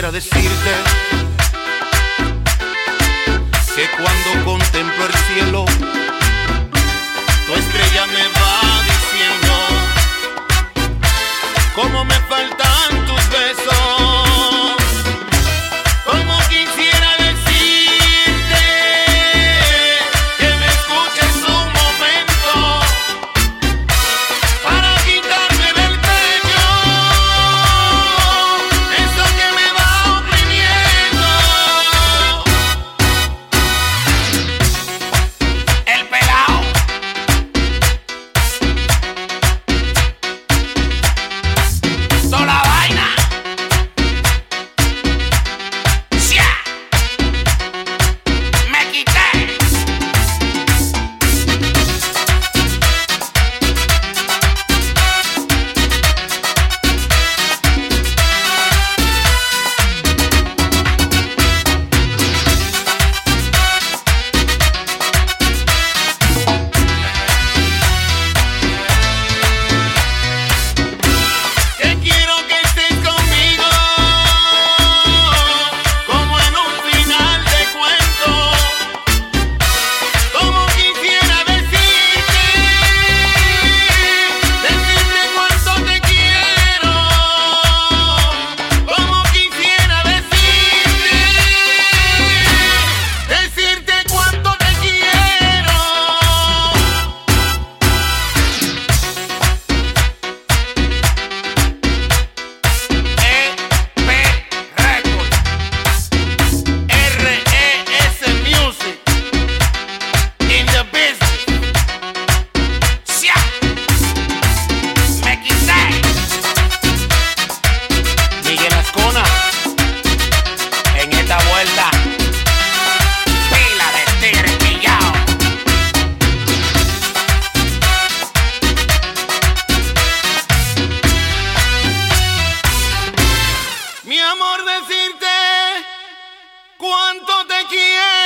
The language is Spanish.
quisiera decirte que cuando contemplo el cielo, tu estrella me va diciendo cómo me faltan tus besos, cómo quisiera decirte que me escuches un momento para quitarme del pecho eso que me va oprimiendo. El pelao. Toda la vaina. ¡Sia! Me quité. Que quiero que estés conmigo, como en un final de cuento, como quisiera decirte cuánto te quiero, como quisiera decirte cuánto te quiero. EP Records, RES Music, in the business. ¡Sia! Me quité. Miguel Ascona, en esta vuelta, pila de tigres pillados. Mi amor, decirte cuánto te quiero.